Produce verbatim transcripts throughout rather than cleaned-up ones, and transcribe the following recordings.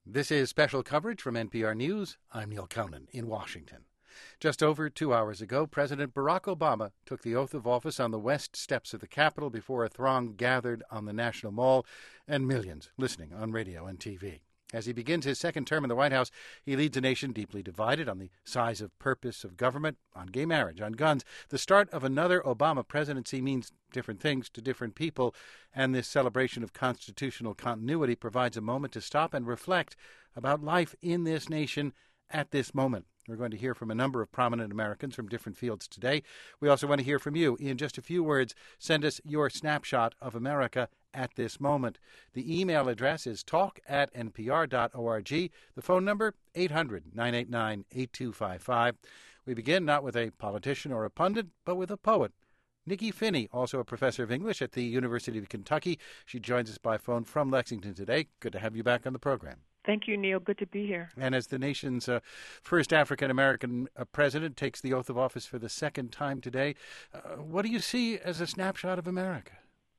This is special coverage from N P R News. I'm Neil Conan in Washington. Just over two hours ago, President Barack Obama took the oath of office on the west steps of the Capitol before a throng gathered on the National Mall and millions listening on radio and T V. As he begins his second term in the White House, he leads a nation deeply divided on the size of purpose of government, on gay marriage, on guns. The start of another Obama presidency means different things to different people, and this celebration of constitutional continuity provides a moment to stop and reflect about life in this nation at this moment. We're going to hear from a number of prominent Americans from different fields today. We also want to hear from you. In just a few words, send us your snapshot of America at this moment. The email address is talk at n p r dot org. The phone number, eight hundred, nine eight nine, eight two five five. We begin not with a politician or a pundit, but with a poet. Nikki Finney, also a professor of English at the University of Kentucky. She joins us by phone from Lexington today. Good to have you back on the program. Thank you, Neil. Good to be here. And as the nation's uh, first African-American uh, president takes the oath of office for the second time today, uh, what do you see as a snapshot of America?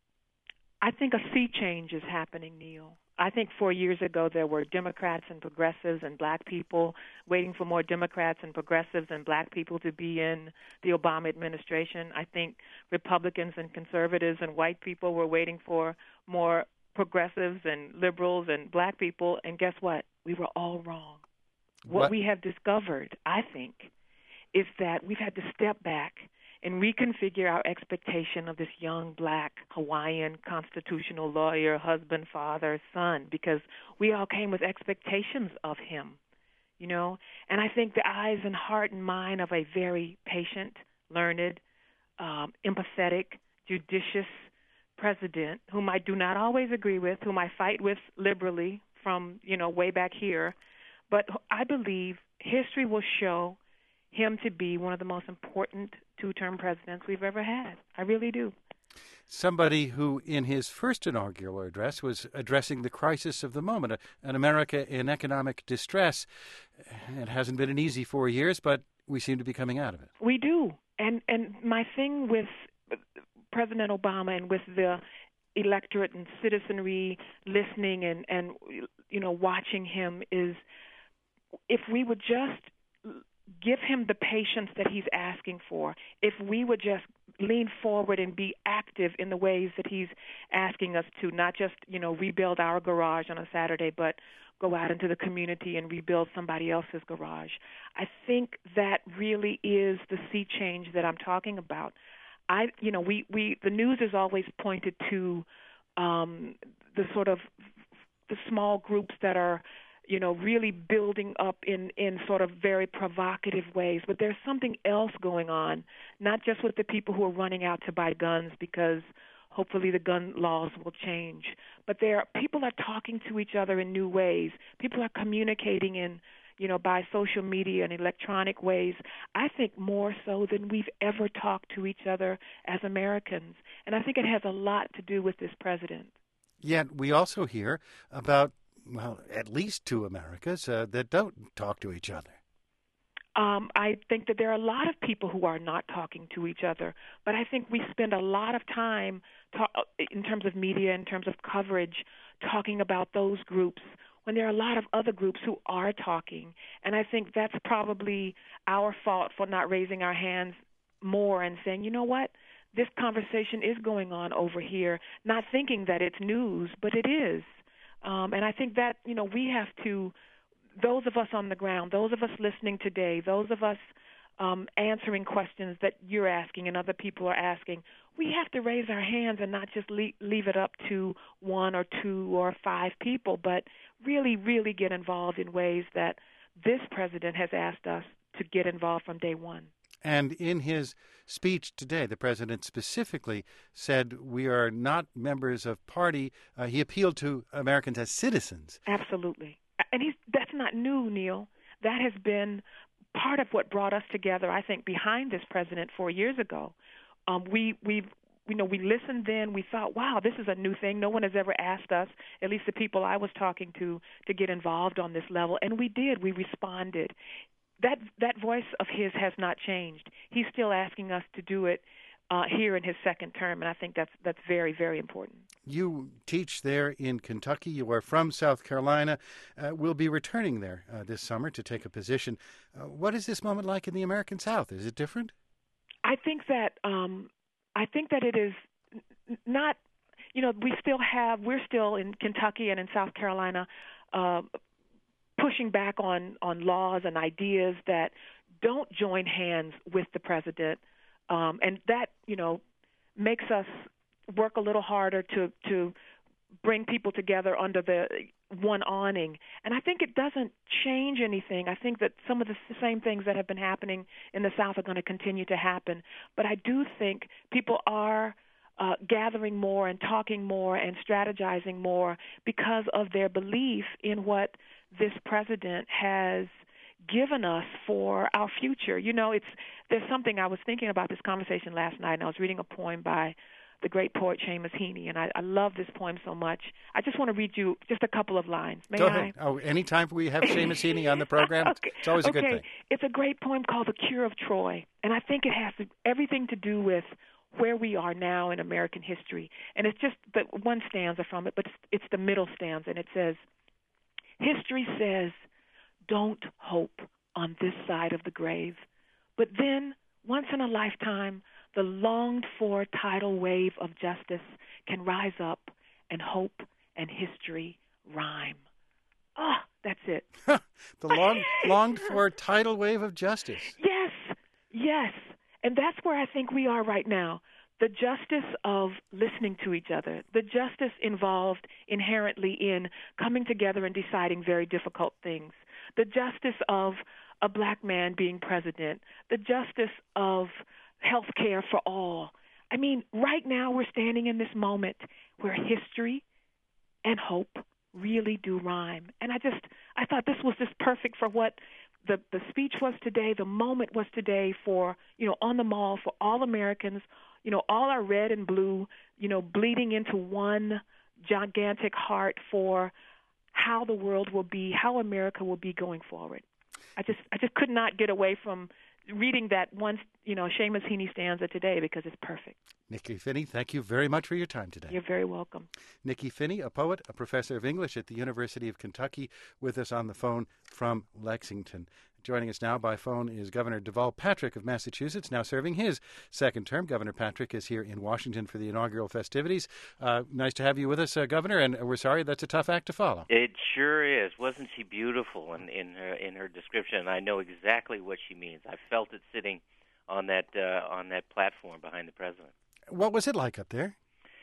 I think a sea change is happening, Neil. I think four years ago there were Democrats and progressives and black people waiting for more Democrats and progressives and black people to be in the Obama administration. I think Republicans and conservatives and white people were waiting for more progressives and liberals and black people, and guess what? We were all wrong. What, what we have discovered, I think, is that we've had to step back and reconfigure our expectation of this young black Hawaiian constitutional lawyer, husband, father, son, because we all came with expectations of him, you know? And I think the eyes and heart and mind of a very patient, learned, um, empathetic, judicious president, whom I do not always agree with, whom I fight with liberally from, you know, way back here. But I believe history will show him to be one of the most important two-term presidents we've ever had. I really do. Somebody who, in his first inaugural address, was addressing the crisis of the moment, an America in economic distress. It hasn't been an easy four years, but we seem to be coming out of it. We do. And and my thing with President Obama and with the electorate and citizenry listening and, and, you know, watching him is if we would just give him the patience that he's asking for, if we would just lean forward and be active in the ways that he's asking us to, not just, you know, rebuild our garage on a Saturday, but go out into the community and rebuild somebody else's garage. I think that really is the sea change that I'm talking about. I, you know, we, we the news is always pointed to um, the sort of the small groups that are, you know, really building up in, in sort of very provocative ways. But there's something else going on, not just with the people who are running out to buy guns because hopefully the gun laws will change. But there, people are talking to each other in new ways. People are communicating in, you know, by social media and electronic ways, I think more so than we've ever talked to each other as Americans. And I think it has a lot to do with this president. Yet we also hear about, well, at least two Americas uh, that don't talk to each other. Um, I think that there are a lot of people who are not talking to each other, but I think we spend a lot of time talk, in terms of media, in terms of coverage, talking about those groups when there are a lot of other groups who are talking. And I think that's probably our fault for not raising our hands more and saying, you know what, this conversation is going on over here, not thinking that it's news, but it is. Um, and I think that, you know, we have to, those of us on the ground, those of us listening today, those of us um, answering questions that you're asking and other people are asking, we have to raise our hands and not just leave, leave it up to one or two or five people, but really, really get involved in ways that this president has asked us to get involved from day one. And in his speech today, the president specifically said we are not members of party. Uh, he appealed to Americans as citizens. Absolutely. And he's, that's not new, Neil. That has been part of what brought us together, I think, behind this president four years ago. Um, we, we've, you know, we listened then. We thought, wow, this is a new thing. No one has ever asked us, at least the people I was talking to, to get involved on this level. And we did. We responded. That that voice of his has not changed. He's still asking us to do it uh, here in his second term, and I think that's that's very, very important. You teach there in Kentucky. You are from South Carolina. Uh, will be returning there uh, this summer to take a position. Uh, what is this moment like in the American South? Is it different? I think that um, I think that it is n- not. You know, we still have. We're still in Kentucky and in South Carolina, uh, pushing back on on laws and ideas that don't join hands with the president, um, and that you know makes us work a little harder to to bring people together under the one awning. And I think it doesn't change anything. I think that some of the same things that have been happening in the South are going to continue to happen. But I do think people are uh, gathering more and talking more and strategizing more because of their belief in what this president has given us for our future. You know, it's there's something I was thinking about this conversation last night, and I was reading a poem by the great poet Seamus Heaney, and I, I love this poem so much. I just want to read you just a couple of lines. May Go I? ahead. Oh, anytime we have Seamus Heaney on the program, okay. It's always a okay. good thing. It's a great poem called The Cure of Troy, and I think it has to, everything to do with where we are now in American history. And it's just the one stanza from it, but it's, it's the middle stanza, and it says, "History says, don't hope on this side of the grave, but then, once in a lifetime, the longed-for tidal wave of justice can rise up, and hope and history rhyme." Ah, oh, that's it. The long, longed-for tidal wave of justice. Yes, yes. And that's where I think we are right now. The justice of listening to each other, the justice involved inherently in coming together and deciding very difficult things, the justice of a black man being president, the justice of health care for all. I mean, right now we're standing in this moment where history and hope really do rhyme. And I just, I thought this was just perfect for what the, the speech was today, the moment was today for, you know, on the Mall, for all Americans, you know, all our red and blue, you know, bleeding into one gigantic heart for how the world will be, how America will be going forward. I just, I just could not get away from reading that one, you know, Seamus Heaney stanza today because it's perfect. Nikki Finney, thank you very much for your time today. You're very welcome. Nikki Finney, a poet, a professor of English at the University of Kentucky, with us on the phone from Lexington. Joining us now by phone is Governor Deval Patrick of Massachusetts, now serving his second term. Governor Patrick is here in Washington for the inaugural festivities. Uh, nice to have you with us, uh, Governor, and we're sorry that's a tough act to follow. It sure is. Wasn't she beautiful in, in her in her description? I know exactly what she means. I felt it sitting on that uh, on that platform behind the president. What was it like up there?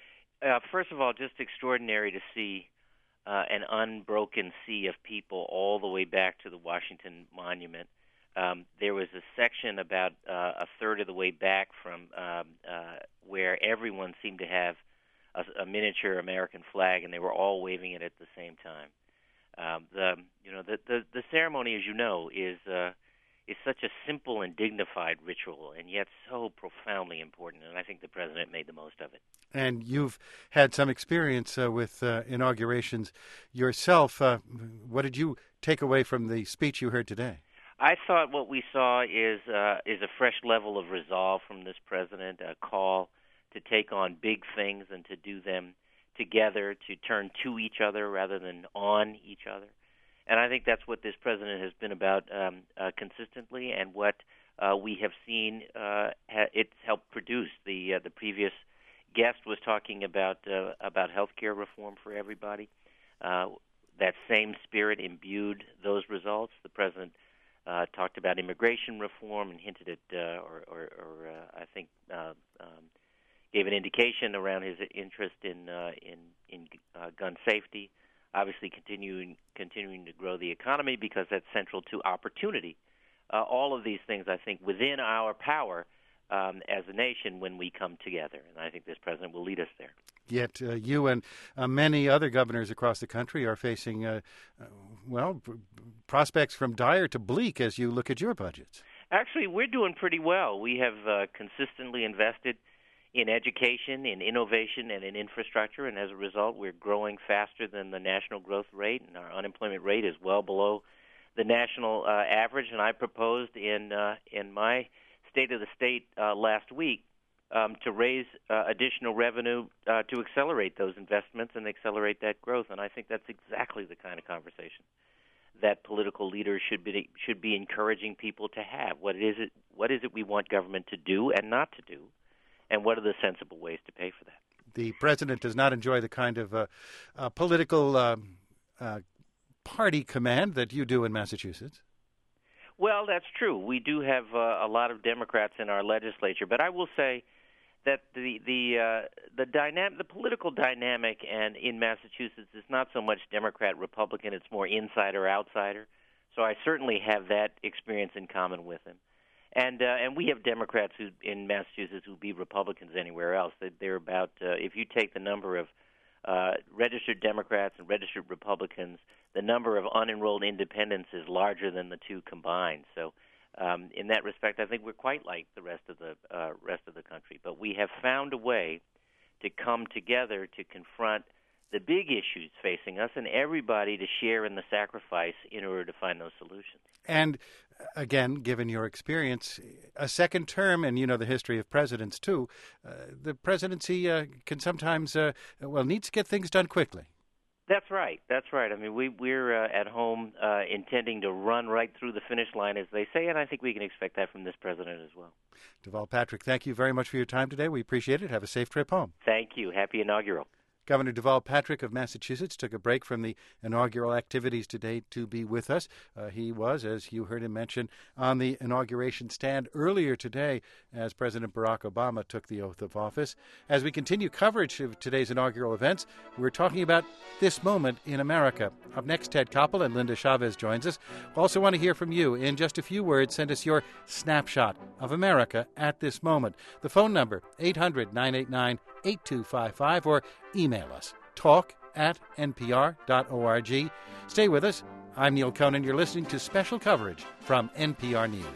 Uh, first of all, just extraordinary to see Uh, an unbroken sea of people all the way back to the Washington Monument. Um, there was a section about uh, a third of the way back from um, uh, where everyone seemed to have a, a miniature American flag, and they were all waving it at the same time. Um, the you know the, the the ceremony, as you know, is uh, is such a simple and dignified ritual, and yet so profoundly important. And I think the president made the most of it. And you've had some experience uh, with uh, inaugurations yourself. Uh, what did you take away from the speech you heard today? I thought what we saw is uh, is a fresh level of resolve from this president, a call to take on big things and to do them together, to turn to each other rather than on each other. And I think that's what this president has been about um, uh, consistently, and what uh, we have seen uh, ha- it's helped produce. The uh, the previous guest was talking about uh, about health care reform for everybody. Uh, that same spirit imbued those results. The president uh, talked about immigration reform and hinted at, uh, or, or, or uh, I think, uh, um, gave an indication around his interest in uh, in in uh, gun safety. Obviously, continuing continuing to grow the economy because that's central to opportunity. Uh, all of these things, I think, within our power um, as a nation when we come together, and I think this president will lead us there. Yet uh, you and uh, many other governors across the country are facing, uh, uh, well, p- prospects from dire to bleak as you look at your budgets. Actually, we're doing pretty well. We have uh, consistently invested in education, in innovation, and in infrastructure, and as a result, we're growing faster than the national growth rate, and our unemployment rate is well below the national uh, average. And I proposed in uh, in my State of the State uh, last week um, to raise uh, additional revenue uh, to accelerate those investments and accelerate that growth. And I think that's exactly the kind of conversation that political leaders should be should be encouraging people to have. What is it? What is it we want government to do and not to do, and what are the sensible ways to pay for that? The president does not enjoy the kind of uh, uh, political uh, uh, party command that you do in Massachusetts. Well, that's true. We do have uh, a lot of Democrats in our legislature, but I will say that the the uh, the dynamic, the political dynamic, and in Massachusetts is not so much Democrat Republican; it's more insider outsider. So I certainly have that experience in common with him, and uh, and we have Democrats who in Massachusetts who beat Republicans anywhere else. They, they're about uh, if you take the number of uh, registered Democrats and registered Republicans, the number of unenrolled independents is larger than the two combined. So. Um, in that respect, I think we're quite like the rest of the uh, rest of the country. But we have found a way to come together to confront the big issues facing us, and everybody to share in the sacrifice in order to find those solutions. And again, given your experience, a second term, and you know the history of presidents too, uh, the presidency uh, can sometimes uh, well needs to get things done quickly. That's right. That's right. I mean, we, we're uh, at home uh, intending to run right through the finish line, as they say, and I think we can expect that from this president as well. Deval Patrick, thank you very much for your time today. We appreciate it. Have a safe trip home. Thank you. Happy inaugural. Governor Deval Patrick of Massachusetts took a break from the inaugural activities today to be with us. Uh, he was, as you heard him mention, on the inauguration stand earlier today as President Barack Obama took the oath of office. As we continue coverage of today's inaugural events, we're talking about this moment in America. Up next, Ted Koppel and Linda Chavez joins us. We also want to hear from you. In just a few words, send us your snapshot of America at this moment. The phone number, eight hundred, nine eight nine, eight two five five, or email us, talk at n p r dot org. Stay with us. I'm Neil Conan. You're listening to special coverage from N P R News.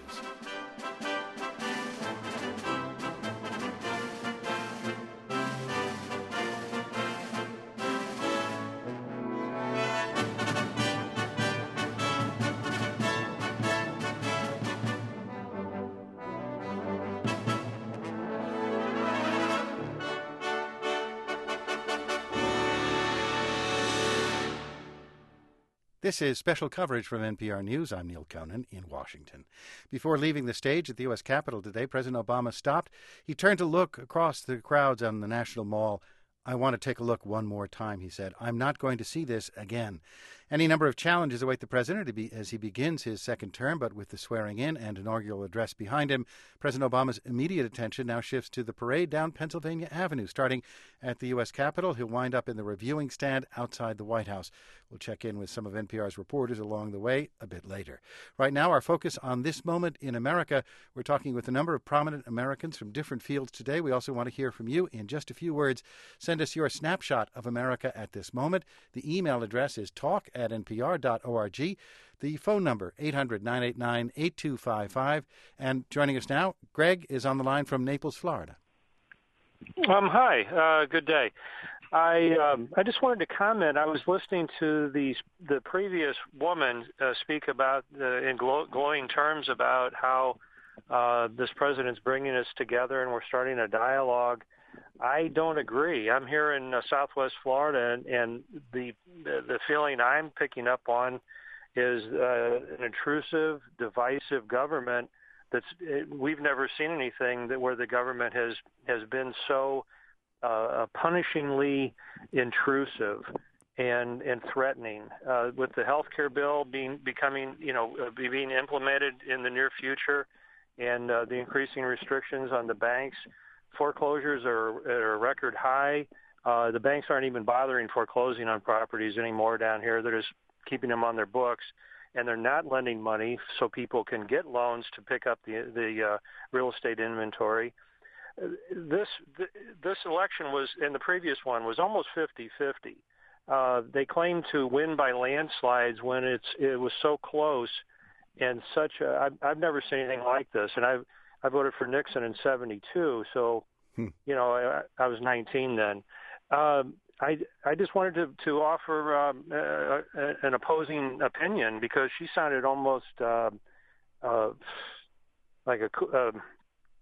This is special coverage from N P R News. I'm Neil Conan in Washington. Before leaving the stage at the U S Capitol today, President Obama stopped. He turned to look across the crowds on the National Mall. I want to take a look one more time, he said. I'm not going to see this again. Any number of challenges await the president as he begins his second term, but with the swearing-in and inaugural address behind him, President Obama's immediate attention now shifts to the parade down Pennsylvania Avenue. Starting at the U S Capitol, he'll wind up in the reviewing stand outside the White House. We'll check in with some of N P R's reporters along the way a bit later. Right now, our focus on this moment in America. We're talking with a number of prominent Americans from different fields today. We also want to hear from you in just a few words. Send us your snapshot of America at this moment. The email address is talk at n p r dot org. The phone number, eight hundred, nine eight nine, eight two five five. And joining us now, Greg is on the line from Naples, Florida. Um, hi, uh, good day. I um, I just wanted to comment. I was listening to the the previous woman uh, speak about uh, in glow, glowing terms about how uh, this president's bringing us together and we're starting a dialogue. I don't agree. I'm here in uh, Southwest Florida, and, and the the feeling I'm picking up on is uh, an intrusive, divisive government. That's we've never seen anything that where the government has has been so uh, punishingly intrusive and and threatening. Uh, with the health care bill being becoming you know uh, being implemented in the near future, and uh, the increasing restrictions on the banks, foreclosures are at a record high. Uh, the banks aren't even bothering foreclosing on properties anymore down here. They're just keeping them on their books. And they're not lending money so people can get loans to pick up the the uh, real estate inventory. Uh, this th- this election was, and the previous one was almost fifty-fifty. Uh, they claimed to win by landslides when it's it was so close, and such. A, I've, I've never seen anything like this. And I I voted for Nixon in seventy-two, so hmm. you know I, I was nineteen then. Um, I, I just wanted to, to offer um, uh, an opposing opinion because she sounded almost uh, uh, like a uh,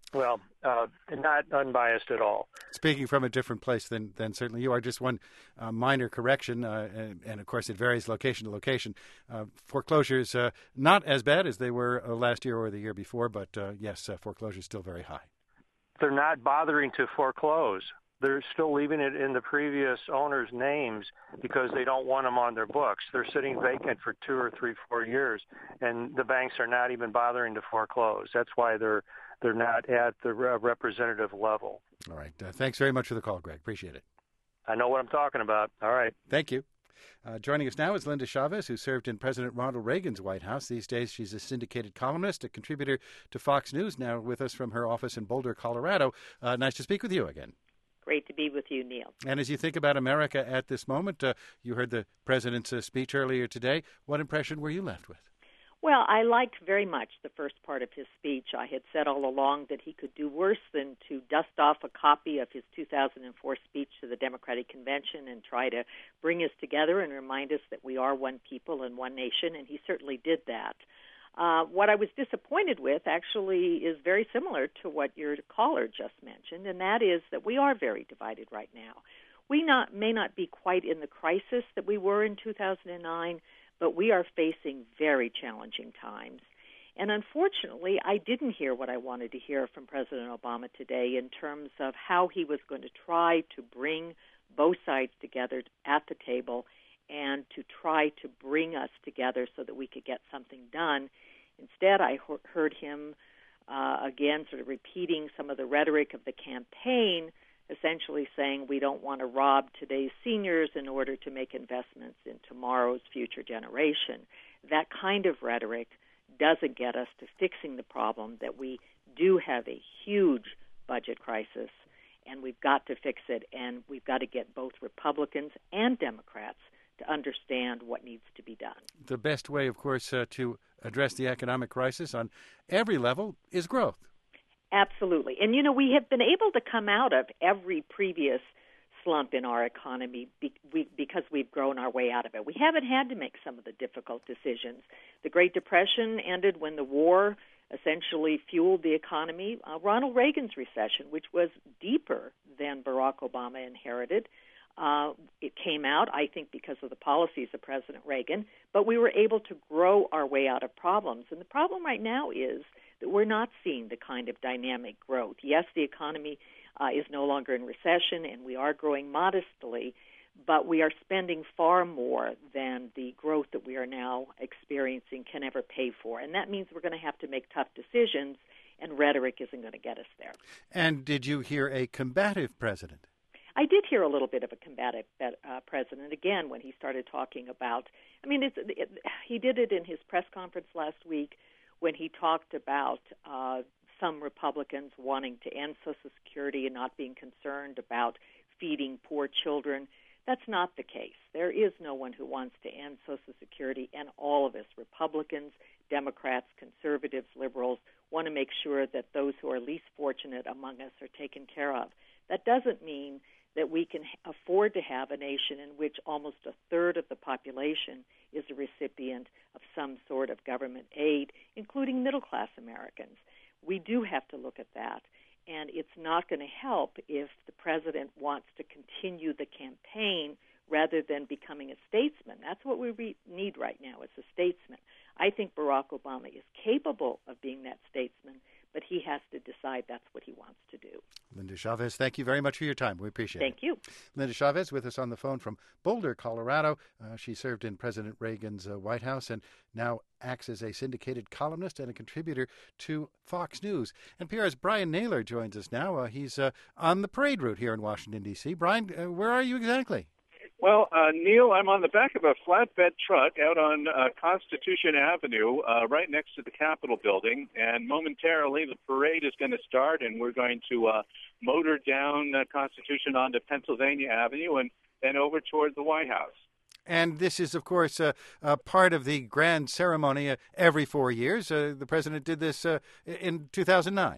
Well, uh, not unbiased at all. Speaking from a different place than, than certainly you are, just one uh, minor correction, uh, and, and of course it varies location to location. Uh, foreclosures uh, not as bad as they were uh, last year or the year before, but uh, yes, uh, foreclosures still very high. They're not bothering to foreclose. They're still leaving it in the previous owners' names because they don't want them on their books. They're sitting vacant for two or three, four years, and the banks are not even bothering to foreclose. That's why they're they're not at the representative level. All right. Uh, thanks very much for the call, Greg. Appreciate it. I know what I'm talking about. All right. Thank you. Uh, joining us now is Linda Chavez, who served in President Ronald Reagan's White House. These days, she's a syndicated columnist, a contributor to Fox News, now with us from her office in Boulder, Colorado. Uh, nice to speak with you again. Great to be with you, Neil. And as you think about America at this moment, uh, you heard the president's uh, speech earlier today. What impression were you left with? Well, I liked very much the first part of his speech. I had said all along that he could do worse than to dust off a copy of his two thousand four speech to the Democratic Convention and try to bring us together and remind us that we are one people and one nation, and he certainly did that. Uh, what I was disappointed with actually is very similar to what your caller just mentioned, and that is that we are very divided right now. We not, may not be quite in the crisis that we were in two thousand nine, but we are facing very challenging times. And unfortunately, I didn't hear what I wanted to hear from President Obama today in terms of how he was going to try to bring both sides together at the table and to try to bring us together so that we could get something done. Instead, I he- heard him, uh, again, sort of repeating some of the rhetoric of the campaign, essentially saying we don't want to rob today's seniors in order to make investments in tomorrow's future generation. That kind of rhetoric doesn't get us to fixing the problem that we do have a huge budget crisis, and we've got to fix it, and we've got to get both Republicans and Democrats to understand what needs to be done. The best way, of course, uh, to address the economic crisis on every level is growth. Absolutely. And, you know, we have been able to come out of every previous slump in our economy be, we, because we've grown our way out of it. We haven't had to make some of the difficult decisions. The Great Depression ended when the war essentially fueled the economy. Uh, Ronald Reagan's recession, which was deeper than Barack Obama inherited, uh, it came out, I think, because of the policies of President Reagan, but we were able to grow our way out of problems. And the problem right now is that we're not seeing the kind of dynamic growth. Yes, the economy uh, is no longer in recession, and we are growing modestly, but we are spending far more than the growth that we are now experiencing can ever pay for. And that means we're going to have to make tough decisions, and rhetoric isn't going to get us there. And did you hear a combative president? I did hear a little bit of a combative uh, president, again, when he started talking about, I mean, it's, it, he did it in his press conference last week, when he talked about uh, some Republicans wanting to end Social Security and not being concerned about feeding poor children. That's not the case. There is no one who wants to end Social Security, and all of us, Republicans, Democrats, conservatives, liberals, want to make sure that those who are least fortunate among us are taken care of. That doesn't mean that we can afford to have a nation in which almost a third of the population is a recipient of some sort of government aid, including middle-class Americans. We do have to look at that, and it's not going to help if the president wants to continue the campaign rather than becoming a statesman. That's what we re- need right now, is a statesman. I think Barack Obama is capable of being that statesman, but he has to decide that's what he wants to do. Linda Chavez, thank you very much for your time. We appreciate thank it. Thank you. Linda Chavez with us on the phone from Boulder, Colorado. Uh, she served in President Reagan's uh, White House and now acts as a syndicated columnist and a contributor to Fox News. N P R's Brian Naylor joins us now. Uh, he's uh, on the parade route here in Washington, D C Brian, uh, where are you exactly? Well, uh, Neil, I'm on the back of a flatbed truck out on uh, Constitution Avenue, uh, right next to the Capitol building, and momentarily the parade is going to start, and we're going to uh, motor down uh, Constitution onto Pennsylvania Avenue and then over toward the White House. And this is, of course, uh, uh, part of the grand ceremony uh, every four years. Uh, the president did this uh, in two thousand nine.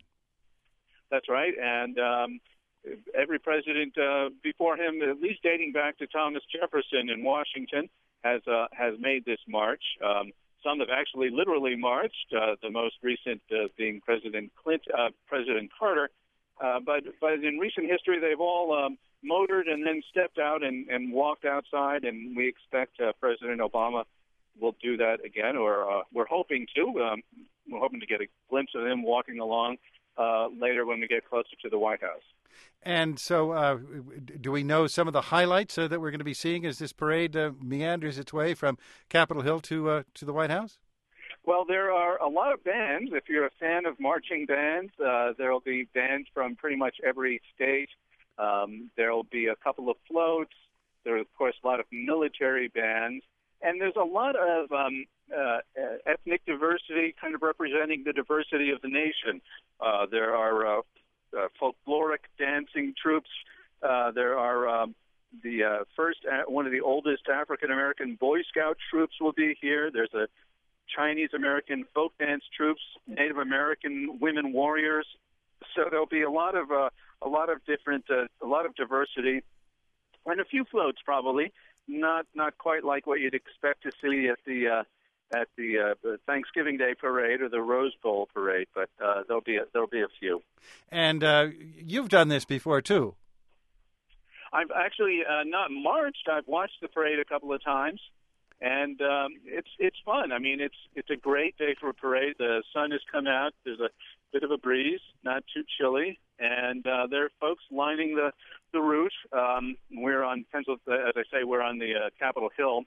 That's right, and um, every president uh, before him, at least dating back to Thomas Jefferson in Washington, has uh, has made this march. Um, some have actually literally marched. Uh, the most recent uh, being President Clinton, uh, President Carter. Uh, but but in recent history, they've all um, motored and then stepped out and, and walked outside, and we expect uh, President Obama will do that again, or uh, we're hoping to. Um, we're hoping to get a glimpse of him walking along uh, later when we get closer to the White House. And so uh, do we know some of the highlights uh, that we're going to be seeing as this parade uh, meanders its way from Capitol Hill to uh, to the White House? Well, there are a lot of bands. If you're a fan of marching bands, uh, there will be bands from pretty much every state. Um, there will be a couple of floats. There are, of course, a lot of military bands. And there's a lot of um, uh, ethnic diversity, kind of representing the diversity of the nation. Uh, there are uh, uh, folkloric dancing troops. Uh, there are um, the uh, first, uh, one of the oldest African-American Boy Scout troops will be here. There's a Chinese-American folk dance troops, Native American women warriors. So there'll be a lot of uh, a lot of different, uh, a lot of diversity, and a few floats probably. Not not quite like what you'd expect to see at the uh, at the, uh, the Thanksgiving Day parade or the Rose Bowl parade, but uh, there'll be a, there'll be a few. And uh, you've done this before too. I've actually uh, not marched. I've watched the parade a couple of times. And um, it's it's fun. I mean, it's it's a great day for a parade. The sun has come out. There's a bit of a breeze, not too chilly, and uh, there are folks lining the the route. Um, we're on Pennsylvania, as I say, we're on the uh, Capitol Hill,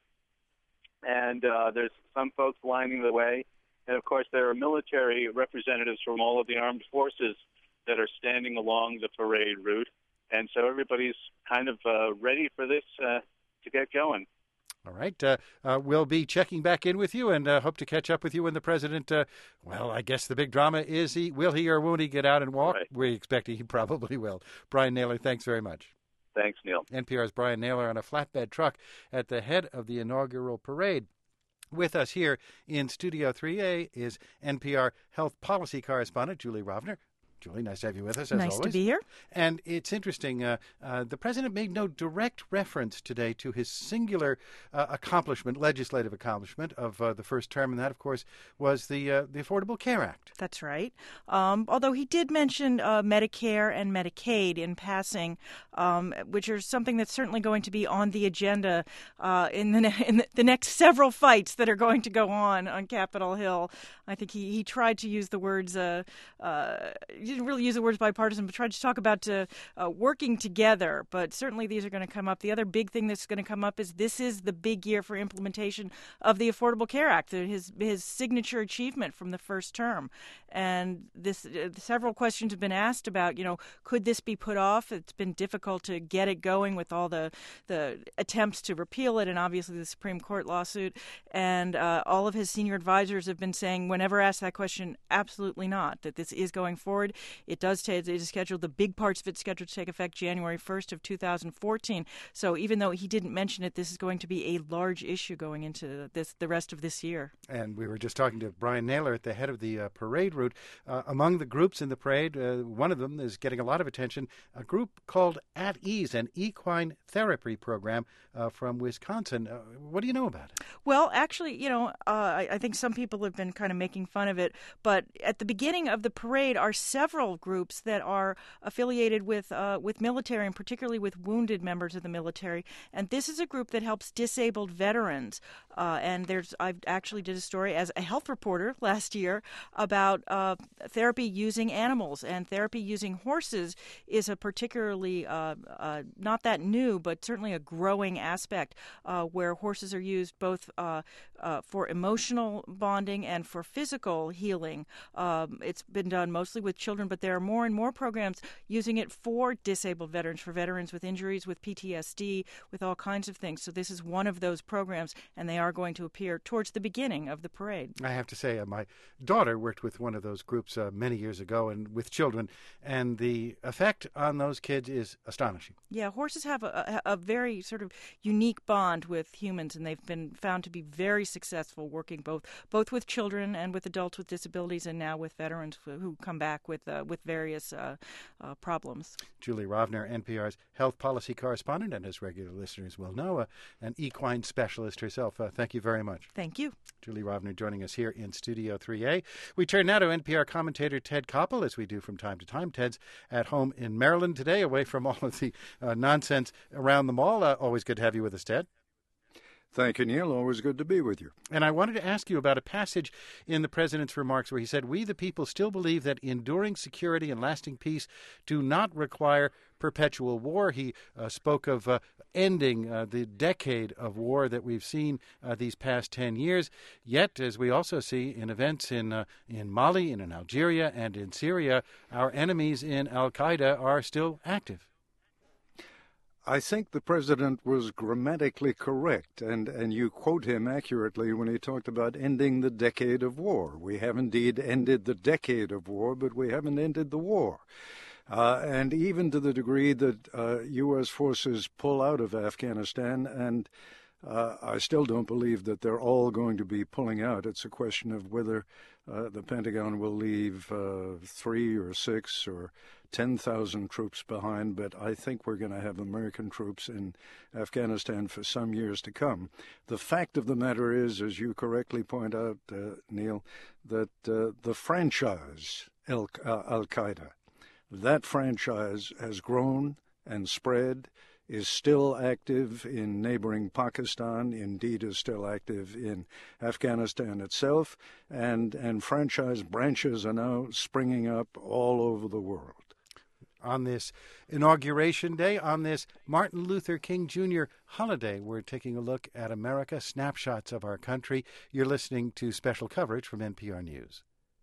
and uh, there's some folks lining the way. And of course, there are military representatives from all of the armed forces that are standing along the parade route, and so everybody's kind of uh, ready for this uh, to get going. All right. Uh, uh, we'll be checking back in with you and uh, hope to catch up with you when the president, uh, well, I guess the big drama is he will he or won't he get out and walk? Right. We expect he probably will. Brian Naylor, thanks very much. Thanks, Neil. N P R's Brian Naylor on a flatbed truck at the head of the inaugural parade. With us here in Studio three A is N P R health policy correspondent Julie Rovner. Julie, nice to have you with us, as nice always. Nice to be here. And it's interesting, uh, uh, the president made no direct reference today to his singular uh, accomplishment, legislative accomplishment of uh, the first term, and that, of course, was the uh, the Affordable Care Act. That's right. Um, although he did mention uh, Medicare and Medicaid in passing, um, which are something that's certainly going to be on the agenda uh, in, the, ne- in the, the next several fights that are going to go on on Capitol Hill. I think he, he tried to use the words... Uh, uh, didn't really use the words bipartisan, but tried to talk about uh, uh, working together. But certainly these are going to come up. The other big thing that's going to come up is this is the big year for implementation of the Affordable Care Act, his his signature achievement from the first term. And this uh, several questions have been asked about, you know, could this be put off? It's been difficult to get it going with all the the attempts to repeal it, and obviously the Supreme Court lawsuit. And uh, all of his senior advisors have been saying, whenever asked that question, absolutely not, that this is going forward. It does take, it is scheduled, the big parts of it scheduled to take effect January first of two thousand fourteen. So even though he didn't mention it, this is going to be a large issue going into this the rest of this year. And we were just talking to Brian Naylor at the head of the uh, parade route. Uh, among the groups in the parade, uh, one of them is getting a lot of attention, a group called At Ease, an equine therapy program uh, from Wisconsin. Uh, what do you know about it? Well, actually, you know, uh, I, I think some people have been kind of making fun of it, but at the beginning of the parade are several groups that are affiliated with uh, with military, and particularly with wounded members of the military. And this is a group that helps disabled veterans. Uh, and there's I actually did a story as a health reporter last year about uh, therapy using animals, and therapy using horses is a particularly uh, uh, not that new, but certainly a growing aspect uh, where horses are used both uh, uh, for emotional bonding and for physical healing. Um, it's been done mostly with children, but there are more and more programs using it for disabled veterans, for veterans with injuries, with P T S D, with all kinds of things. So this is one of those programs, and they are going to appear towards the beginning of the parade. I have to say, uh, my daughter worked with one of those groups uh, many years ago, and with children, and the effect on those kids is astonishing. Yeah, horses have a, a, a very sort of unique bond with humans, and they've been found to be very successful working both both with children and with adults with disabilities, and now with veterans who come back with with uh, with various uh, uh, problems. Julie Rovner, N P R's health policy correspondent, and as regular listeners will know, uh, an equine specialist herself. Uh, thank you very much. Thank you. Julie Rovner joining us here in Studio three A. We turn now to N P R commentator Ted Koppel, as we do from time to time. Ted's at home in Maryland today, away from all of the uh, nonsense around the mall. Uh, always good to have you with us, Ted. Thank you, Neil. Always good to be with you. And I wanted to ask you about a passage in the president's remarks where he said, "We, the people, still believe that enduring security and lasting peace do not require perpetual war." He uh, spoke of uh, ending uh, the decade of war that we've seen uh, these past ten years. Yet, as we also see in events in uh, in Mali, and in Algeria, and in Syria, our enemies in al-Qaeda are still active. I think the president was grammatically correct, and, and you quote him accurately when he talked about ending the decade of war. We have indeed ended the decade of war, but we haven't ended the war. Uh, and even to the degree that uh, U S forces pull out of Afghanistan, and uh, I still don't believe that they're all going to be pulling out. It's a question of whether uh, the Pentagon will leave uh, three or six or ten thousand troops behind, but I think we're going to have American troops in Afghanistan for some years to come. The fact of the matter is, as you correctly point out, uh, Neil, that uh, the franchise Al- uh, Al-Qaeda, that franchise has grown and spread, is still active in neighboring Pakistan, indeed is still active in Afghanistan itself, and, and franchise branches are now springing up all over the world. On this Inauguration Day, on this Martin Luther King Junior holiday, we're taking a look at America, snapshots of our country. You're listening to special coverage from N P R News.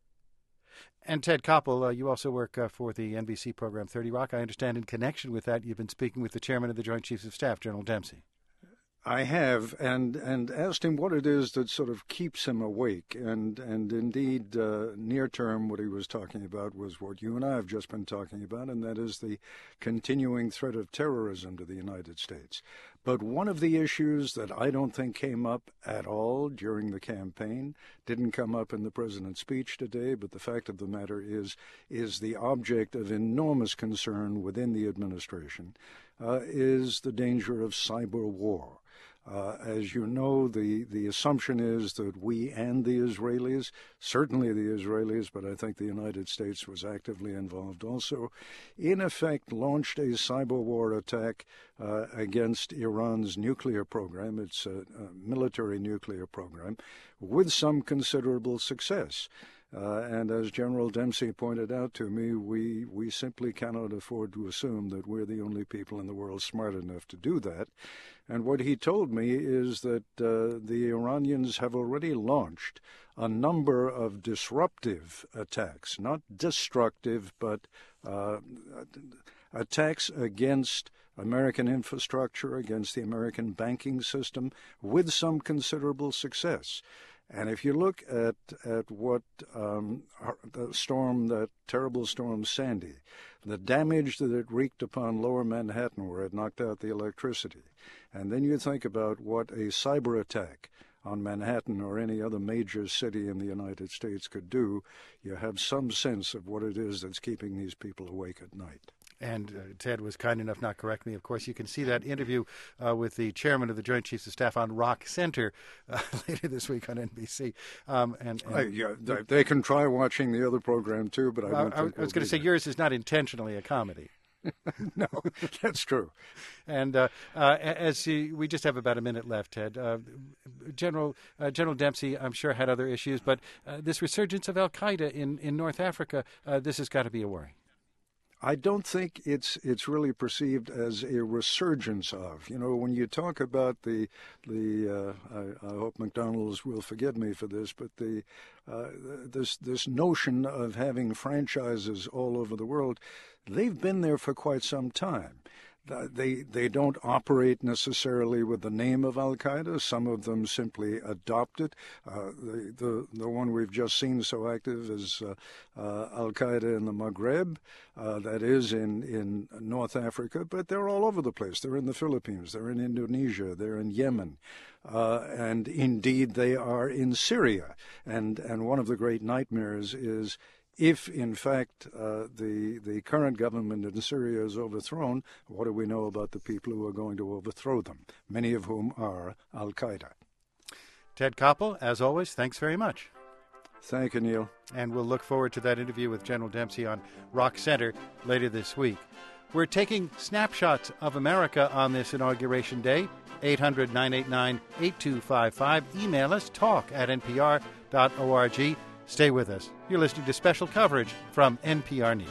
And Ted Koppel, uh, you also work uh, for the N B C program thirty Rock. I understand in connection with that, you've been speaking with the chairman of the Joint Chiefs of Staff, General Dempsey. I have, and and asked him what it is that sort of keeps him awake. And, and indeed, uh, near term, what he was talking about was what you and I have just been talking about, and that is the continuing threat of terrorism to the United States. But one of the issues that I don't think came up at all during the campaign, didn't come up in the president's speech today, but the fact of the matter is, is the object of enormous concern within the administration, uh, is the danger of cyber war. Uh, as you know, the, the assumption is that we and the Israelis, certainly the Israelis, but I think the United States was actively involved also, in effect launched a cyber war attack uh, against Iran's nuclear program, its uh, uh, military nuclear program, with some considerable success. Uh, and as General Dempsey pointed out to me, we, we simply cannot afford to assume that we're the only people in the world smart enough to do that. And what he told me is that uh, the Iranians have already launched a number of disruptive attacks, not destructive, but uh, attacks against American infrastructure, against the American banking system, with some considerable success. And if you look at at what um, the storm, that terrible storm Sandy, the damage that it wreaked upon lower Manhattan where it knocked out the electricity, and then you think about what a cyber attack on Manhattan or any other major city in the United States could do, you have some sense of what it is that's keeping these people awake at night. And uh, Ted was kind enough not to correct me. Of course, you can see that interview uh, with the chairman of the Joint Chiefs of Staff on Rock Center uh, later this week on N B C. Um, and, and I, yeah, they, they can try watching the other program too, but I don't. I, think I was we'll going to say there. yours is not intentionally a comedy. No, that's true. And uh, uh, as you, we just have about a minute left, Ted, uh, General uh, General Dempsey, I'm sure, had other issues, but uh, this resurgence of al-Qaeda in, in North Africa, uh, this has got to be a worry. I don't think it's it's really perceived as a resurgence of. You know, when you talk about the the uh, I, I hope McDonald's will forgive me for this, but the uh, this this notion of having franchises all over the world, they've been there for quite some time. They they don't operate necessarily with the name of Al-Qaeda. Some of them simply adopt it. Uh, the, the the one we've just seen so active is uh, uh, Al-Qaeda in the Maghreb. Uh, that is in, in North Africa, but they're all over the place. They're in the Philippines. They're in Indonesia. They're in Yemen. Uh, and indeed, they are in Syria. And, and one of the great nightmares is if, in fact, uh, the the current government in Syria is overthrown, what do we know about the people who are going to overthrow them, many of whom are Al-Qaeda? Ted Koppel, as always, thanks very much. Thank you, Neil. And we'll look forward to that interview with General Dempsey on Rock Center later this week. We're taking snapshots of America on this Inauguration Day. eight hundred, nine eight nine, eight two five five. Email us, talk at n p r dot org. Stay with us. You're listening to special coverage from N P R News.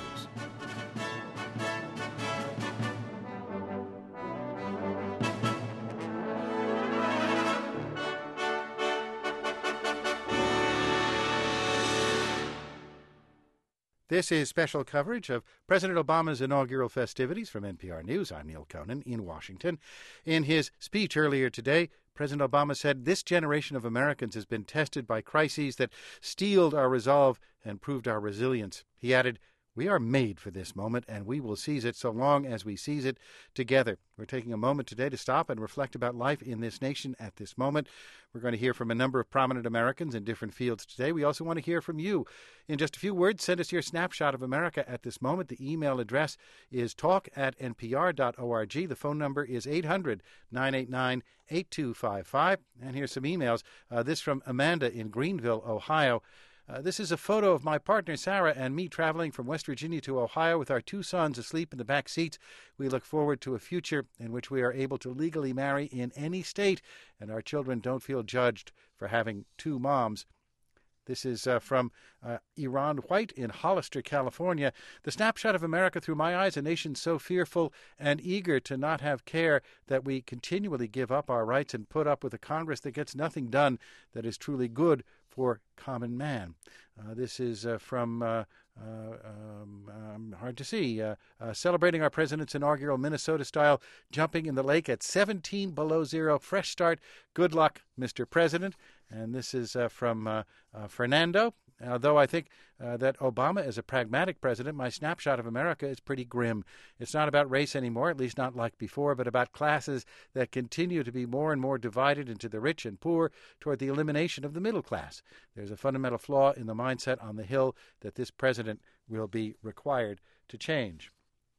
This is special coverage of President Obama's inaugural festivities from N P R News. I'm Neil Conan in Washington. In his speech earlier today, President Obama said this generation of Americans has been tested by crises that steeled our resolve and proved our resilience. He added, "We are made for this moment, and we will seize it so long as we seize it together." We're taking a moment today to stop and reflect about life in this nation at this moment. We're going to hear from a number of prominent Americans in different fields today. We also want to hear from you. In just a few words, send us your snapshot of America at this moment. The email address is talk at n p r dot org. The phone number is eight hundred, nine eight nine, eight two five five. And here's some emails. Uh, this from Amanda in Greenville, Ohio. Uh, this is a photo of my partner, Sarah, and me traveling from West Virginia to Ohio with our two sons asleep in the back seats. We look forward to a future in which we are able to legally marry in any state, and our children don't feel judged for having two moms. This is uh, from uh, Iran White in Hollister, California. The snapshot of America through my eyes, a nation so fearful and eager to not have care that we continually give up our rights and put up with a Congress that gets nothing done that is truly good for common man. Uh, this is uh, from, uh, uh, um, um, hard to see, uh, uh, celebrating our president's inaugural Minnesota-style jumping in the lake at seventeen below zero. Fresh start. Good luck, Mister President. And this is uh, from uh, uh, Fernando. Although I think uh, that Obama is a pragmatic president, my snapshot of America is pretty grim. It's not about race anymore, at least not like before, but about classes that continue to be more and more divided into the rich and poor toward the elimination of the middle class. There's a fundamental flaw in the mindset on the Hill that this president will be required to change.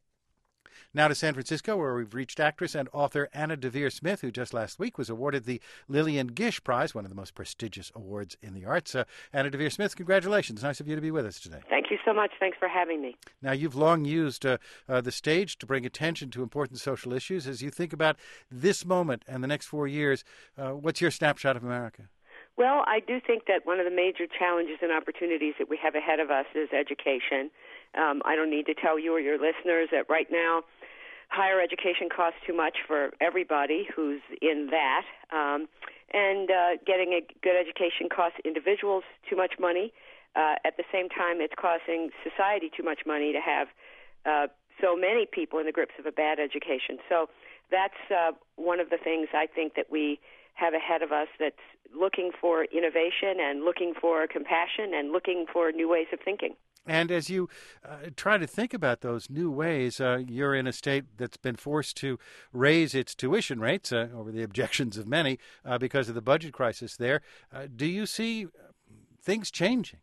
Now to San Francisco, where we've reached actress and author Anna Deavere Smith, who just last week was awarded the Lillian Gish Prize, one of the most prestigious awards in the arts. Uh, Anna Deavere Smith, congratulations. Nice of you to be with us today. Thank you so much. Thanks for having me. Now, you've long used uh, uh, the stage to bring attention to important social issues. As you think about this moment and the next four years, uh, what's your snapshot of America? Well, I do think that one of the major challenges and opportunities that we have ahead of us is education. Um, I don't need to tell you or your listeners that right now higher education costs too much for everybody who's in that, um, and uh, getting a good education costs individuals too much money. Uh, at the same time, it's costing society too much money to have uh, so many people in the grips of a bad education. So that's uh, one of the things I think that we have ahead of us, that's looking for innovation and looking for compassion and looking for new ways of thinking. And as you uh, try to think about those new ways, uh, you're in a state that's been forced to raise its tuition rates uh, over the objections of many uh, because of the budget crisis there. Uh, do you see things changing?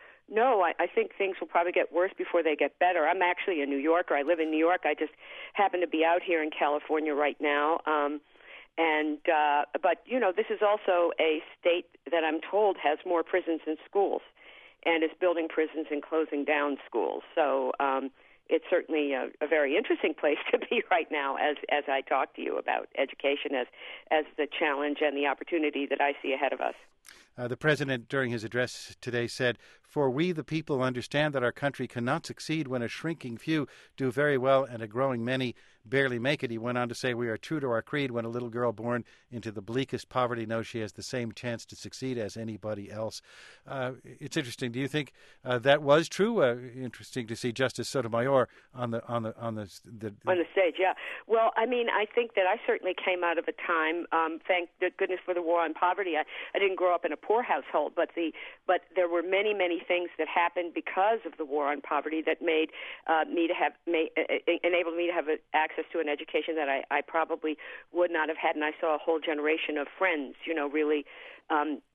No, I, I think things will probably get worse before they get better. I'm actually a New Yorker. I live in New York. I just happen to be out here in California right now. Um, and uh, but, you know, this is also a state that I'm told has more prisons than schools, and is building prisons and closing down schools. So um, it's certainly a, a very interesting place to be right now as, as I talk to you about education as, as the challenge and the opportunity that I see ahead of us. Uh, the president, during his address today, said, "For we, the people, understand that our country cannot succeed when a shrinking few do very well and a growing many barely make it." He went on to say, "We are true to our creed when a little girl born into the bleakest poverty knows she has the same chance to succeed as anybody else." Uh, it's interesting. Do you think uh, that was true? Uh, interesting to see Justice Sotomayor on the on the on the, the on the stage. Yeah. Well, I mean, I think that I certainly came out of a time. Um, thank goodness for the war on poverty. I, I didn't grow up in a poor household, but the but there were many many things that happened because of the war on poverty that made uh, me to have made, uh, enabled me to have a, access to an education that I, I probably would not have had, and I saw a whole generation of friends, you know, really um,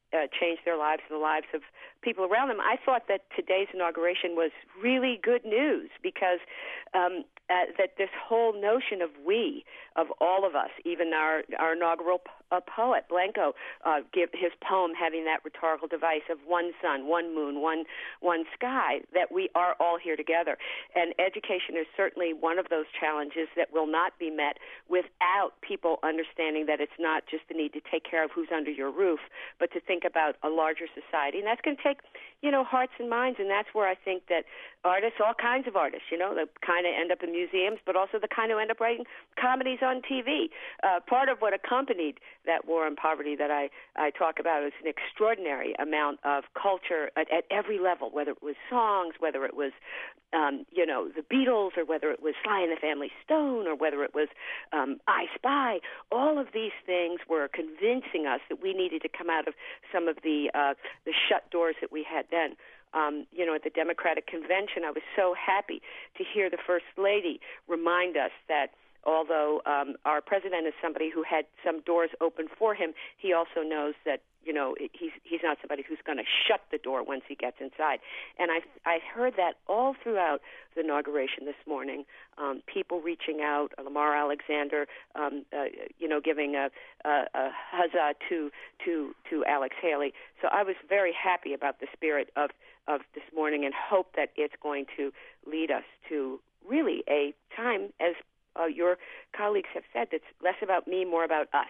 uh, change their lives and the lives of people around them. I thought that today's inauguration was really good news because um, uh, that this whole notion of we, of all of us, even our, our inaugural p- uh, poet, Blanco, uh, give his poem having that rhetorical device of one sun, one moon, one one sky, that we are all here together. And education is certainly one of those challenges that will not be met without people understanding that it's not just the need to take care of who's under your roof, but to think about a larger society. And that's going to take, you know, hearts and minds, and that's where I think that artists, all kinds of artists, you know, that kind of end up in museums, but also the kind who end up writing comedies on T V. Uh, part of what accompanied that war on poverty that I, I talk about is an extraordinary amount of culture at, at every level, whether it was songs, whether it was, um, you know, the Beatles, or whether it was Sly and the Family Stone, or whether it was um, I Spy. All of these things were convincing us that we needed to come out of some of the uh, the shut doors that we had then. Um, you know, at the Democratic Convention, I was so happy to hear the First Lady remind us that although um, our president is somebody who had some doors open for him, he also knows that, you know, he's he's not somebody who's going to shut the door once he gets inside. And I I heard that all throughout the inauguration this morning. Um, people reaching out, Lamar Alexander, um, uh, you know, giving a, a, a huzzah to to to Alex Haley. So I was very happy about the spirit of of this morning, and hope that it's going to lead us to really a time, as uh, your colleagues have said, that's less about me, more about us.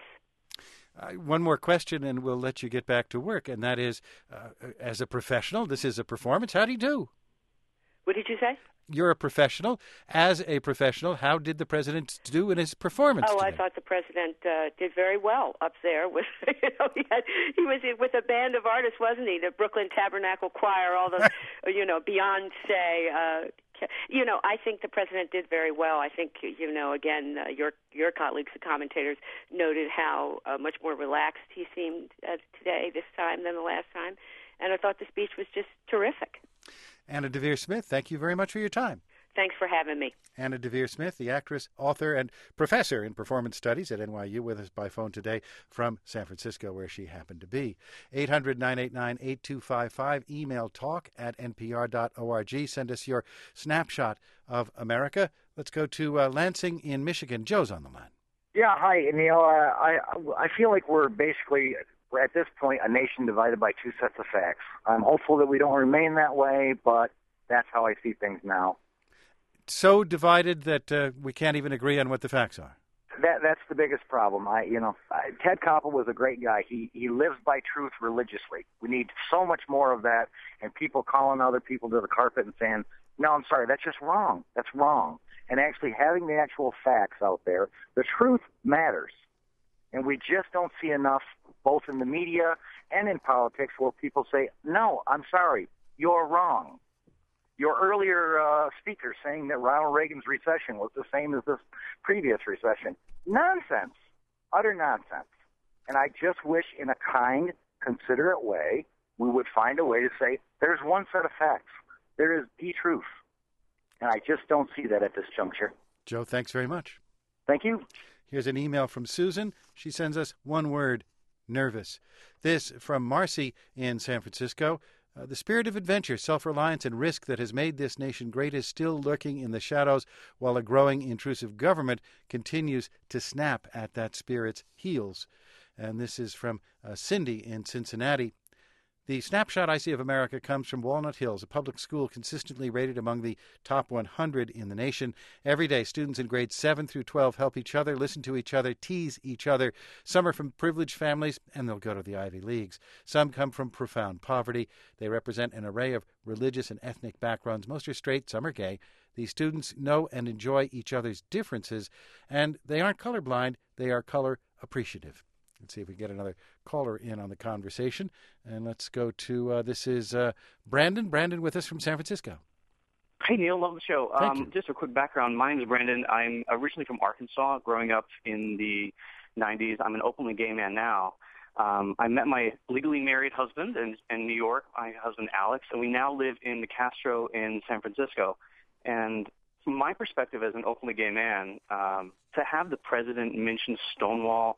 Uh, one more question, and we'll let you get back to work, and that is, uh, as a professional, this is a performance. How do you do? What did you say? You're a professional. As a professional, how did the president do in his performance Oh, today? I thought the president uh, did very well up there. With you know, he, had, he was with a band of artists, wasn't he? The Brooklyn Tabernacle Choir, all the, you know, Beyonce. Uh, you know, I think the president did very well. I think, you know, again, uh, your your colleagues, the commentators, noted how uh, much more relaxed he seemed uh, today, this time, than the last time. And I thought the speech was just terrific. Anna Deavere Smith, thank you very much for your time. Thanks for having me. Anna Deavere Smith, the actress, author, and professor in performance studies at N Y U, with us by phone today from San Francisco, where she happened to be. eight hundred, nine eight nine, eight two five five. Email talk at n p r dot org. Send us your snapshot of America. Let's go to uh, Lansing in Michigan. Joe's on the line. Yeah, hi, Neil. Uh, I I feel like we're basically, we're at this point, a nation divided by two sets of facts. I'm hopeful that we don't remain that way, but that's how I see things now. So divided that uh, we can't even agree on what the facts are. That that's the biggest problem. I you know I, Ted Koppel was a great guy. He he lives by truth religiously. We need so much more of that, and people calling other people to the carpet and saying, "No, I'm sorry, that's just wrong. That's wrong." And actually having the actual facts out there, the truth matters, and we just don't see enough, both in the media and in politics, where people say, "No, I'm sorry, you're wrong." Your earlier uh, speaker saying that Ronald Reagan's recession was the same as this previous recession. Nonsense. Utter nonsense. And I just wish in a kind, considerate way, we would find a way to say, there's one set of facts. There is the truth. And I just don't see that at this juncture. Joe, thanks very much. Thank you. Here's an email from Susan. She sends us one word, nervous. This from Marcy in San Francisco. Uh, the spirit of adventure, self-reliance, and risk that has made this nation great is still lurking in the shadows, while a growing intrusive government continues to snap at that spirit's heels. And this is from uh, Cindy in Cincinnati. The snapshot I see of America comes from Walnut Hills, a public school consistently rated among the top one hundred in the nation. Every day, students in grades seven through twelve help each other, listen to each other, tease each other. Some are from privileged families, and they'll go to the Ivy Leagues. Some come from profound poverty. They represent an array of religious and ethnic backgrounds. Most are straight, some are gay. These students know and enjoy each other's differences, and they aren't colorblind, they are color appreciative. Let's see if we get another caller in on the conversation. And let's go to, uh, this is uh, Brandon. Brandon with us from San Francisco. Hey, Neil. Love the show. Thank Um, you. just a quick background. My name is Brandon. I'm originally from Arkansas, growing up in the nineties. I'm an openly gay man now. Um, I met my legally married husband in, in New York, my husband Alex, and we now live in the Castro in San Francisco. And from my perspective as an openly gay man, um, to have the president mention Stonewall,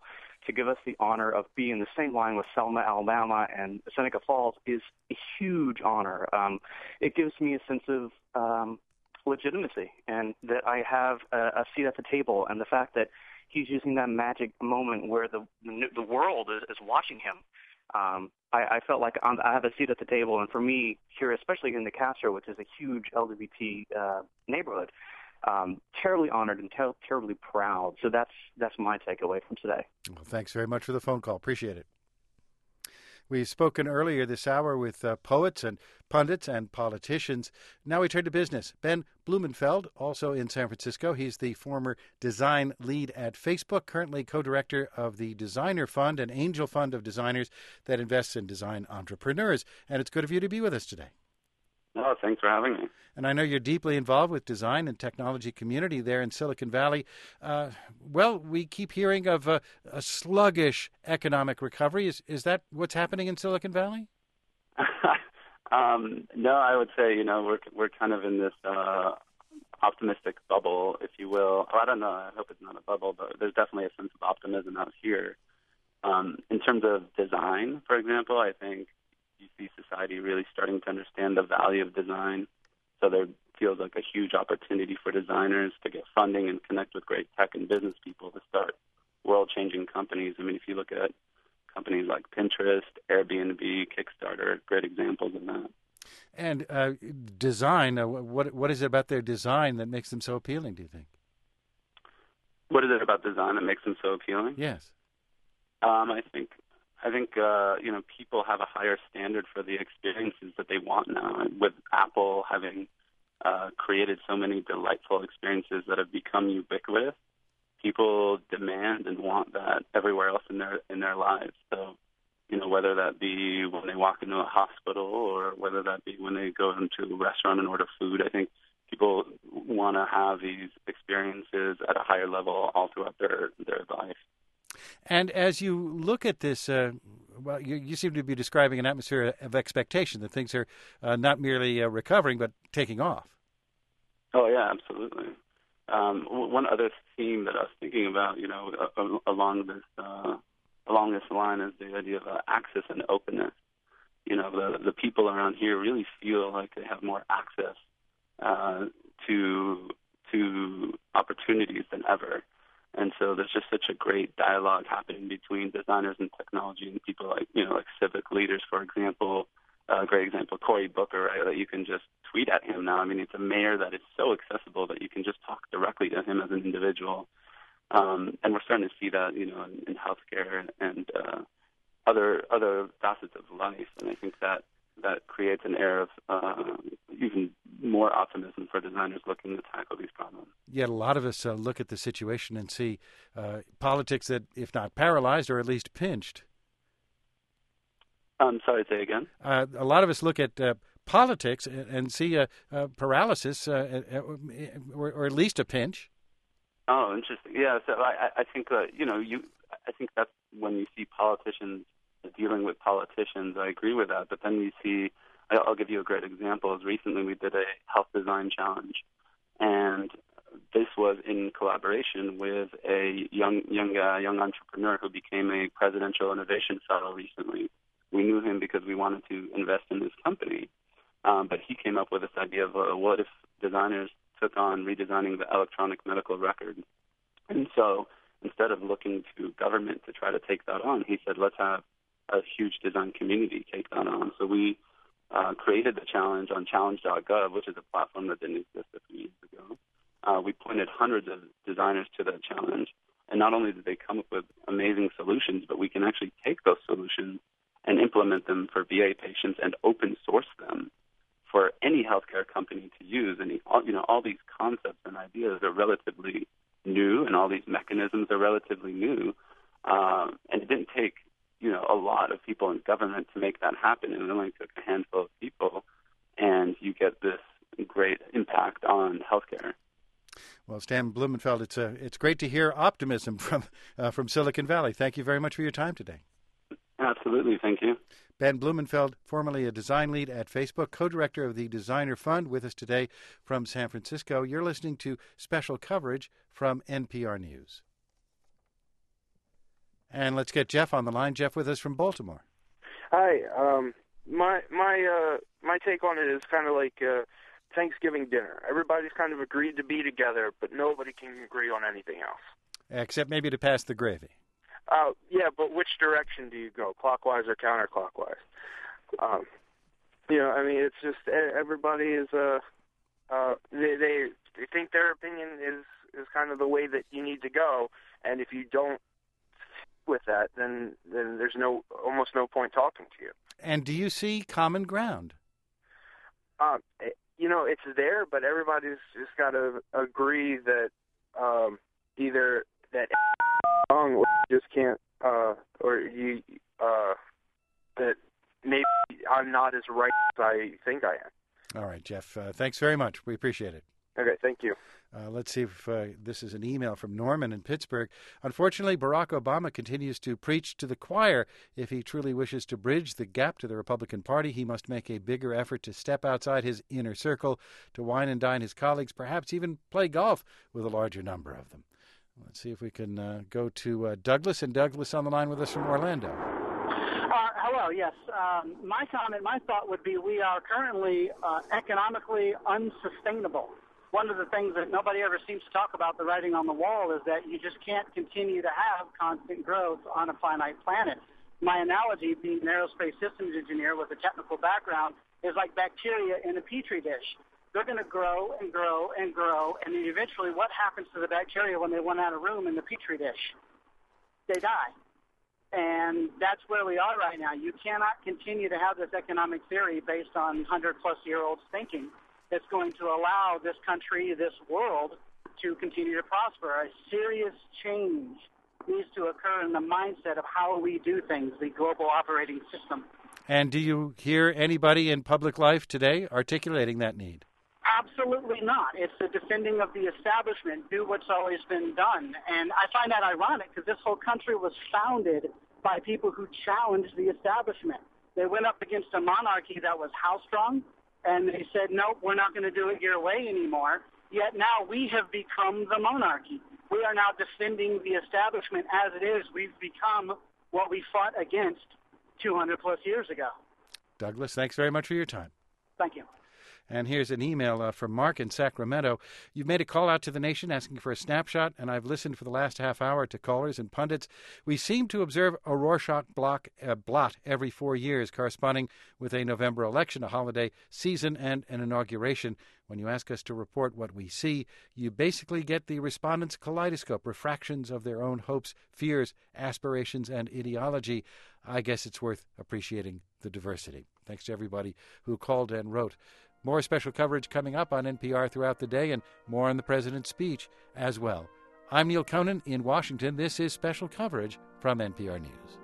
to give us the honor of being in the same line with Selma, Alabama, and Seneca Falls is a huge honor. Um, it gives me a sense of um, legitimacy and that I have a, a seat at the table, and the fact that he's using that magic moment where the the, the world is, is watching him. Um, I, I felt like I'm, I have a seat at the table, and for me here, especially in DeCastro, which is a huge L G B T uh, neighborhood, um, terribly honored and ter- terribly proud. So that's that's my takeaway from today. Well, thanks very much for the phone call. Appreciate it. We've spoken earlier this hour with uh, poets and pundits and politicians. Now we turn to business. Ben Blumenfeld, also in San Francisco. He's the former design lead at Facebook, currently co-director of the Designer Fund, an angel fund of designers that invests in design entrepreneurs. And it's good of you to be with us today. Oh, thanks for having me. And I know you're deeply involved with design and technology community there in Silicon Valley. Uh, well, we keep hearing of a, a sluggish economic recovery. Is is that what's happening in Silicon Valley? um, no, I would say, you know, we're we're kind of in this uh, optimistic bubble, if you will. Oh, I don't know. I hope it's not a bubble, but there's definitely a sense of optimism out here. Um, in terms of design, for example, I think you see society really starting to understand the value of design. So there feels like a huge opportunity for designers to get funding and connect with great tech and business people to start world-changing companies. I mean, if you look at companies like Pinterest, Airbnb, Kickstarter, great examples of that. And uh, design, uh, what what is it about their design that makes them so appealing, do you think? What is it about design that makes them so appealing? Yes. Um, I think I think, uh, you know, people have a higher standard for the experiences that they want now. With Apple having uh, created so many delightful experiences that have become ubiquitous, people demand and want that everywhere else in their in their lives. So, you know, whether that be when they walk into a hospital or whether that be when they go into a restaurant and order food, I think people want to have these experiences at a higher level all throughout their, their life. And as you look at this, uh, well, you, you seem to be describing an atmosphere of expectation that things are uh, not merely uh, recovering, but taking off. Oh, yeah, absolutely. Um, one other theme that I was thinking about, you know, uh, along this uh, along this line is the idea of uh, access and openness. You know, the the people around here really feel like they have more access uh, to to opportunities than ever. And so there's just such a great dialogue happening between designers and technology and people like, you know, like civic leaders, for example. A uh, great example, Cory Booker, right, that you can just tweet at him now. I mean, it's a mayor that is so accessible that you can just talk directly to him as an individual. Um, and we're starting to see that, you know, in, in healthcare and uh, other other facets of life. And I think that that creates an air of uh, even more optimism for designers looking to tackle these problems. Yet a lot of us uh, look at the situation and see uh, politics that, if not paralyzed, or at least pinched. I'm sorry, say again? Uh, a lot of us look at uh, politics and, and see a, a paralysis uh, or, or at least a pinch. Oh, interesting. Yeah, so I, I think, uh, you know, you. I think that's when you see politicians dealing with politicians. I agree with that. But then you see, I'll give you a great example. As recently we did a health design challenge, and this was in collaboration with a young young uh, young entrepreneur who became a presidential innovation fellow recently. We knew him because we wanted to invest in his company, um, but he came up with this idea of uh, what if designers took on redesigning the electronic medical record. And so instead of looking to government to try to take that on, he said, let's have a huge design community take that on. So we uh, created the challenge on challenge dot gov, which is a platform that didn't exist a few years ago. Uh, we pointed hundreds of designers to that challenge, and not only did they come up with amazing solutions, but we can actually take those solutions and implement them for V A patients and open source them for any healthcare company to use. And all, you know, all these concepts and ideas are relatively new, and all these mechanisms are relatively new. Um, and it didn't take, you know, a lot of people in government to make that happen. It only took a handful of people, and you get this great impact on healthcare. Well, Stan Blumenfeld, it's a, it's great to hear optimism from uh, from Silicon Valley. Thank you very much for your time today. Absolutely. Thank you. Ben Blumenfeld, formerly a design lead at Facebook, co-director of the Designer Fund, with us today from San Francisco. You're listening to special coverage from N P R News. And let's get Jeff on the line. Jeff with us from Baltimore. Hi. Um, my my uh, my take on it is kind of like uh, Thanksgiving dinner. Everybody's kind of agreed to be together, but nobody can agree on anything else. Except maybe to pass the gravy. Uh, yeah, but which direction do you go, clockwise or counterclockwise? Um, you know, I mean, it's just everybody is uh, uh, they, they they think their opinion is is kind of the way that you need to go, and if you don't with that, then then there's no almost no point talking to you. And do you see common ground? Uh, you know, it's there, but everybody's just got to agree that um, either that wrong or you just can't, uh, or you uh, that maybe I'm not as right as I think I am. All right, Jeff. Uh, thanks very much. We appreciate it. Okay, thank you. Uh, let's see if uh, this is an email from Norman in Pittsburgh. Unfortunately, Barack Obama continues to preach to the choir. If he truly wishes to bridge the gap to the Republican Party, he must make a bigger effort to step outside his inner circle, to wine and dine his colleagues, perhaps even play golf with a larger number of them. Let's see if we can uh, go to uh, Douglas. And Douglas on the line with us from Orlando. Uh, hello, yes. Um, my comment, my thought would be we are currently uh, economically unsustainable. One of the things that nobody ever seems to talk about, the writing on the wall, is that you just can't continue to have constant growth on a finite planet. My analogy, being an aerospace systems engineer with a technical background, is like bacteria in a petri dish. They're going to grow and grow and grow, and then eventually what happens to the bacteria when they run out of room in the petri dish? They die. And that's where we are right now. You cannot continue to have this economic theory based on one hundred plus year olds thinking that's going to allow this country, this world, to continue to prosper. A serious change needs to occur in the mindset of how we do things, the global operating system. And do you hear anybody in public life today articulating that need? Absolutely not. It's the defending of the establishment, do what's always been done. And I find that ironic because this whole country was founded by people who challenged the establishment. They went up against a monarchy that was house-strong, and they said, nope, we're not going to do it your way anymore. Yet now we have become the monarchy. We are now defending the establishment as it is. We've become what we fought against two hundred plus years ago. Douglas, thanks very much for your time. Thank you. And here's an email uh, from Mark in Sacramento. You've made a call out to the nation asking for a snapshot, and I've listened for the last half hour to callers and pundits. We seem to observe a Rorschach block, uh, blot every four years, corresponding with a November election, a holiday season, and an inauguration. When you ask us to report what we see, you basically get the respondents' kaleidoscope, refractions of their own hopes, fears, aspirations, and ideology. I guess it's worth appreciating the diversity. Thanks to everybody who called and wrote. More special coverage coming up on N P R throughout the day, and more on the president's speech as well. I'm Neil Conan in Washington. This is special coverage from N P R News.